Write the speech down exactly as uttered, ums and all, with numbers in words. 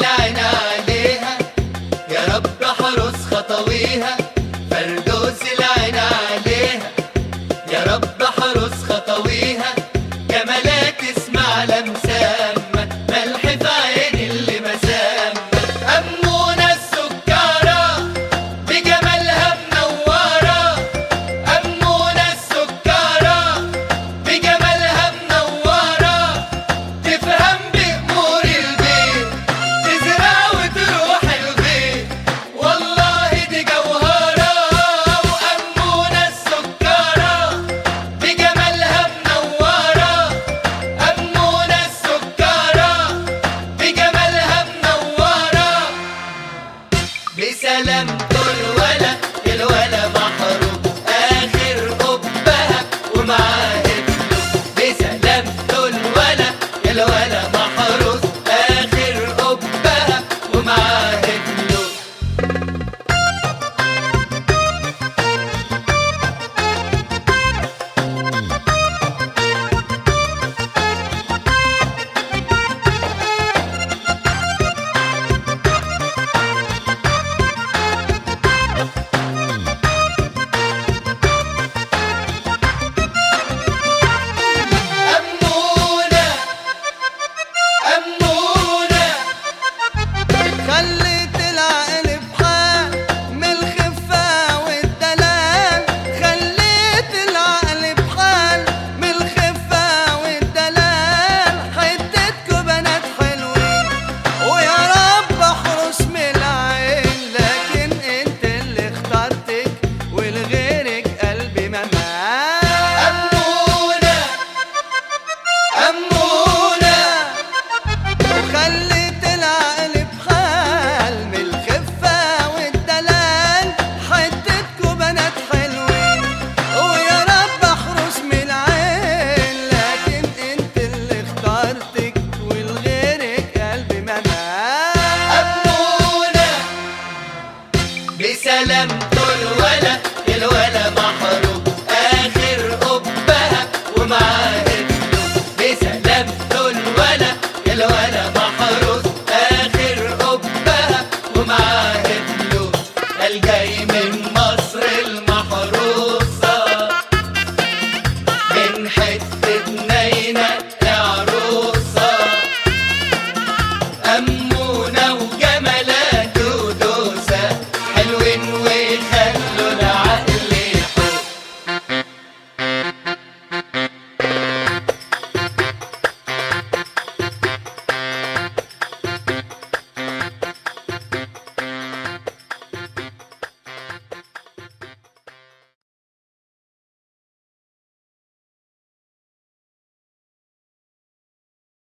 العين عليها، يا رب حرس خطويها. فردوس العين عليها، يا رب حرس خطويها. جمالات اسمع لمسامة، ملح في عين اللي مسامة. أمونة السكارة بجمالها منورة، أمونة السكارة بجمالها منورة. تفهم بأمور البيت، تزرع وتروح الغيط، والله دي جوهرة. وأمونة السكارة بجمالها منورة، أمونة السكارة بجمالها منورة. بسلامته الولا الولا محروم آخر قبها ومعاه ابنه. بسلامته الولا الولا محروس آخر قبها ومعاه ابنه. أمونة أمونة خليت العقل بحال من الخفة والدلال، خليت العقل بحال من الخفة والدلال. حتتكوا بنات حلوين ويا رب احرس من العين، لكن انت اللي اخترتك ولغيرك قلبي ما مال. أمونة أمونة وخليت العقل بحال من الخفة والدلال. حتتكوا بنات حلوين ويا رب احرس من العين، لكن انت اللي اخترتك ولغيرك قلبي ما مال. أمونة بسلامته الولا